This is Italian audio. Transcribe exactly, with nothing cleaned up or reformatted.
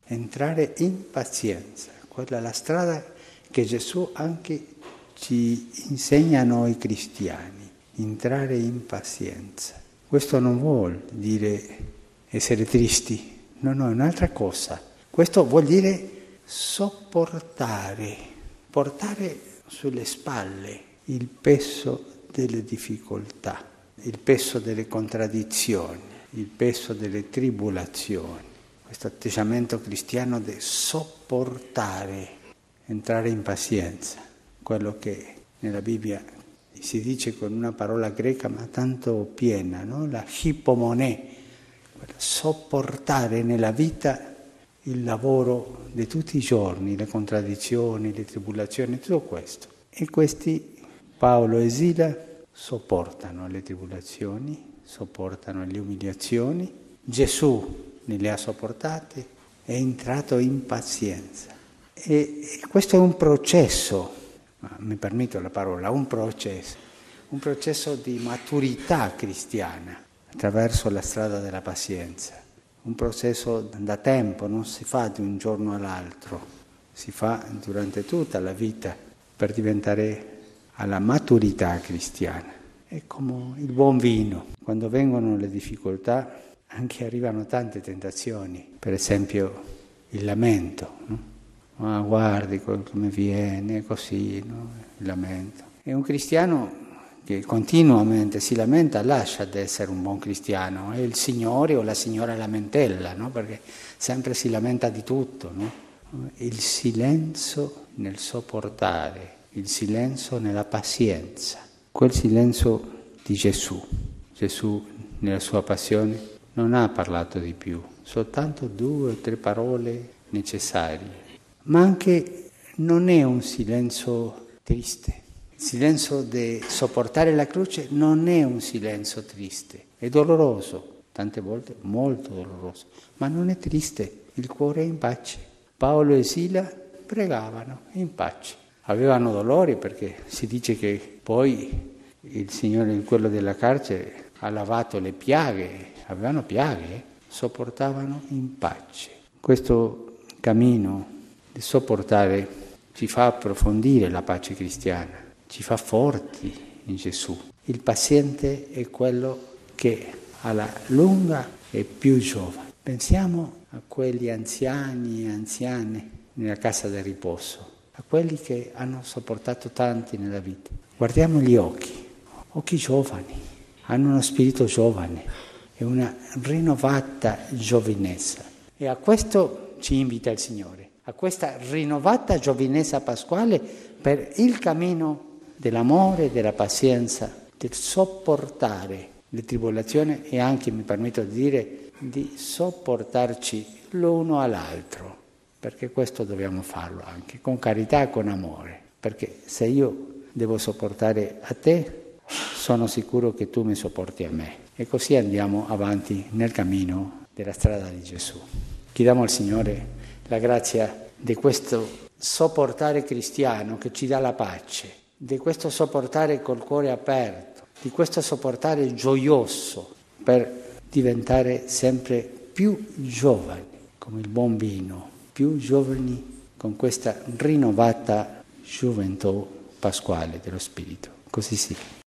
entrare in pazienza. Quella è la strada che Gesù anche ci insegna a noi cristiani, entrare in pazienza. Questo non vuol dire essere tristi, no, no, è un'altra cosa. Questo vuol dire sopportare, portare sulle spalle il peso delle difficoltà, il peso delle contraddizioni, il peso delle tribolazioni. Questo atteggiamento cristiano di sopportare, entrare in pazienza, quello che nella Bibbia si dice con una parola greca ma tanto piena, no? La hypomonē, sopportare nella vita il lavoro di tutti i giorni, le contraddizioni, le tribulazioni, tutto questo. E questi Paolo e Sila sopportano le tribulazioni, sopportano le umiliazioni. Gesù ne le ha sopportate, è entrato in pazienza. E, e questo è un processo, mi permetto la parola, un processo, un processo di maturità cristiana attraverso la strada della pazienza. Un processo da tempo, non si fa di un giorno all'altro, si fa durante tutta la vita per diventare alla maturità cristiana. È come il buon vino, quando vengono le difficoltà anche arrivano tante tentazioni, per esempio il lamento, no? Ah, guardi come viene, così, no? Il lamento. E un cristiano che continuamente si lamenta lascia di essere un buon cristiano, è il signore o la signora lamentella, no? Perché sempre si lamenta di tutto, no? Il silenzio nel sopportare, il silenzio nella pazienza, quel silenzio di Gesù. Gesù nella sua passione non ha parlato di più, soltanto due o tre parole necessarie, ma anche non è un silenzio triste. Il silenzio di sopportare la croce non è un silenzio triste, è doloroso, tante volte molto doloroso, ma non è triste, il cuore è in pace. Paolo e Sila pregavano in pace. Avevano dolori perché si dice che poi il Signore, quello della carcere, ha lavato le piaghe, avevano piaghe, sopportavano in pace. Questo cammino di sopportare ci fa approfondire la pace cristiana, ci fa forti in Gesù. Il paziente è quello che alla lunga è più giovane. Pensiamo a quegli anziani e anziane nella casa del riposo, a quelli che hanno sopportato tanti nella vita. Guardiamo gli occhi, occhi giovani, hanno uno spirito giovane e una rinnovata giovinezza. E a questo ci invita il Signore, a questa rinnovata giovinezza pasquale per il cammino dell'amore, della pazienza, del sopportare le tribolazioni e anche, mi permetto di dire, di sopportarci l'uno all'altro, perché questo dobbiamo farlo anche, con carità e con amore, perché se io devo sopportare a te, sono sicuro che tu mi sopporti a me. E così andiamo avanti nel cammino della strada di Gesù. Chiediamo al Signore la grazia di questo sopportare cristiano che ci dà la pace, di questo sopportare col cuore aperto, di questo sopportare gioioso per diventare sempre più giovani, come il buon vino, più giovani con questa rinnovata gioventù pasquale dello Spirito. Così sia.